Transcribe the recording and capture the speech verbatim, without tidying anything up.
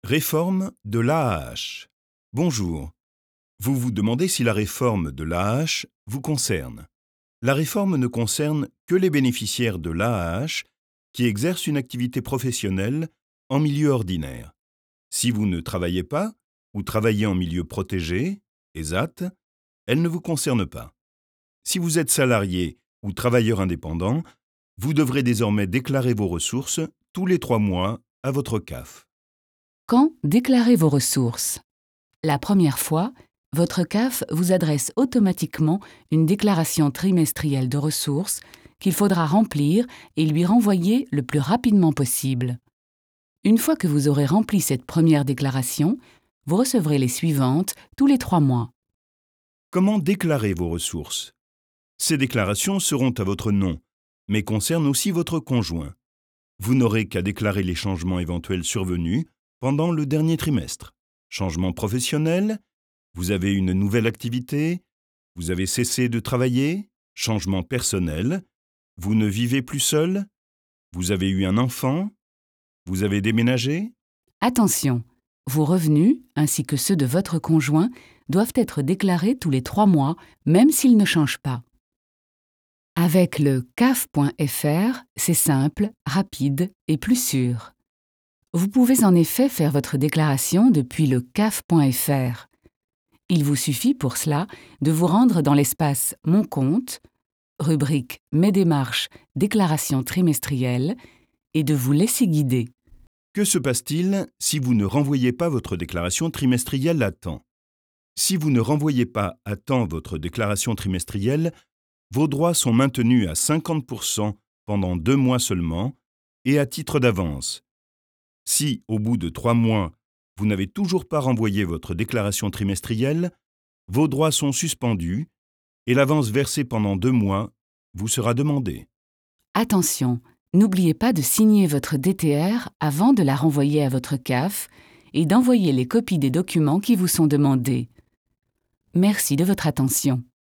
Réforme de l'A A H. Bonjour. Vous vous demandez si la réforme de l'A A H vous concerne. La réforme ne concerne que les bénéficiaires de l'A A H qui exercent une activité professionnelle en milieu ordinaire. Si vous ne travaillez pas ou travaillez en milieu protégé, E S A T, elle ne vous concerne pas. Si vous êtes salarié ou travailleur indépendant, vous devrez désormais déclarer vos ressources tous les trois mois à votre C A F. Quand déclarez vos ressources? La première fois, votre C A F vous adresse automatiquement une déclaration trimestrielle de ressources qu'il faudra remplir et lui renvoyer le plus rapidement possible. Une fois que vous aurez rempli cette première déclaration, vous recevrez les suivantes tous les trois mois. Comment déclarer vos ressources? Ces déclarations seront à votre nom, mais concernent aussi votre conjoint. Vous n'aurez qu'à déclarer les changements éventuels survenus pendant le dernier trimestre. Changement professionnel, vous avez une nouvelle activité, vous avez cessé de travailler, changement personnel, vous ne vivez plus seul, vous avez eu un enfant, vous avez déménagé. Attention, vos revenus, ainsi que ceux de votre conjoint, doivent être déclarés tous les trois mois, même s'ils ne changent pas. Avec le C A F point F R, c'est simple, rapide et plus sûr. Vous pouvez en effet faire votre déclaration depuis le C A F point F R. Il vous suffit pour cela de vous rendre dans l'espace « Mon compte », rubrique « Mes démarches, déclaration trimestrielle » et de vous laisser guider. Que se passe-t-il si vous ne renvoyez pas votre déclaration trimestrielle à temps? Si vous ne renvoyez pas à temps votre déclaration trimestrielle, vos droits sont maintenus à cinquante pour cent pendant deux mois seulement et à titre d'avance. Si, au bout de trois mois, vous n'avez toujours pas renvoyé votre déclaration trimestrielle, vos droits sont suspendus et l'avance versée pendant deux mois vous sera demandée. Attention, n'oubliez pas de signer votre D T R avant de la renvoyer à votre C A F et d'envoyer les copies des documents qui vous sont demandés. Merci de votre attention.